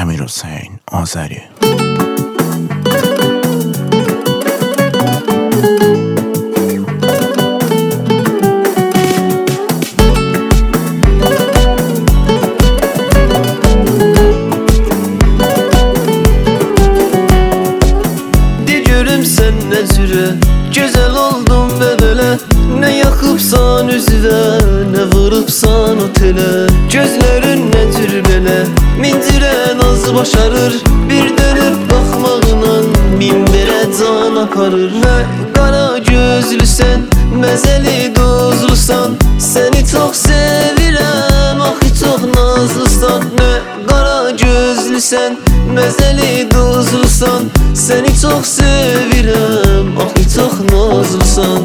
Emirhüseyn Azəri. Sen ne cüre güzel oldun be böyle, ne yakıpsan üzüve, ne vurupsan otele. Gözlerin ne tür böyle, mindire nazı başarır, bir dönüp bakmağına minbere can aparır. Ne kara gözlüsen, mezeli duzlusan, seni çok sevirem, ahi çok nazlısan. Ne kara gözlüsen, mezeli duzlusan, seni çok sevirem, ahi çok nazlısan.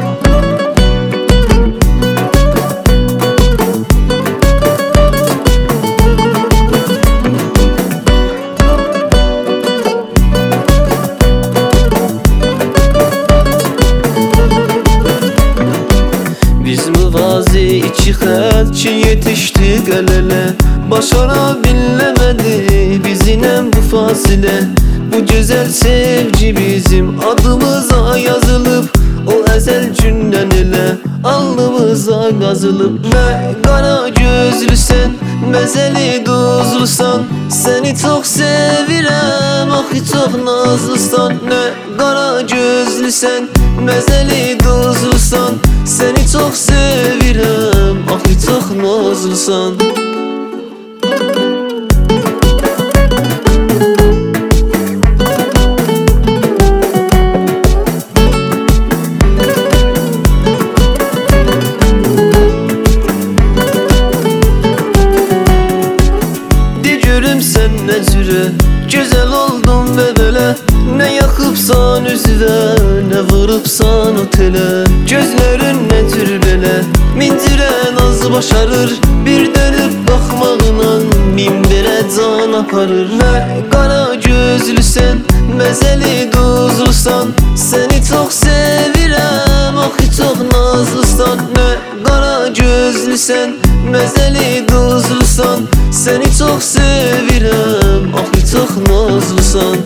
Biz müvazi iki xət ki yetişdik el-ele, başara bilemedi bizimle bu fasile. Bu güzel sevgi bizim adımıza yazılıp, o ezel günden ile alnımıza kazılıp. Ne kara gözlüsen, mezeli duzlusan, seni çok sevirem, ahi çok nazlısan. Ne kara gözlüsen, mezeli duzlusan, seni çok sevirem, ahi çok nazlısan. Sen ne cüre güzel oldun be böyle, ne yakıpsan üzüve, ne vurupsan otele. Gözlerin ne tür böyle, mindire nazı başarır, bir dönüp bakmağına minbere can aparır. Ne kara gözlüsen, mezeli duzlusan, seni çok sevirem, ahi çok nazlısan. Ne kara gözlüsen, mezeli duzlusan, seni çok sevirem, ahi çok nazlısan.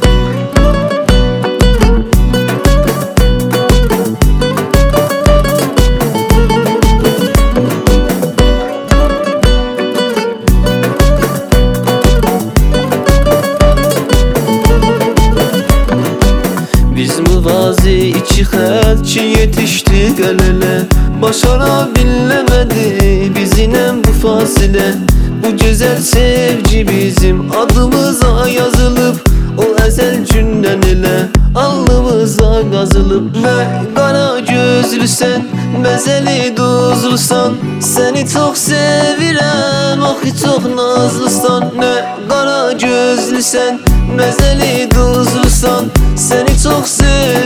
Biz müvazi iki xət ki yetişdik el-ele, başara bilemedi bizimle bu fasile. Bu güzel sevgi bizim adımıza yazılıp, o ezel günden ile alnımıza kazılıp. Ne kara gözlüsen, mezeli duzlusan, seni çok sevirem, ahi çok nazlısan. Ne kara gözlüsen, mezeli duzlusan, seni çok sevirem,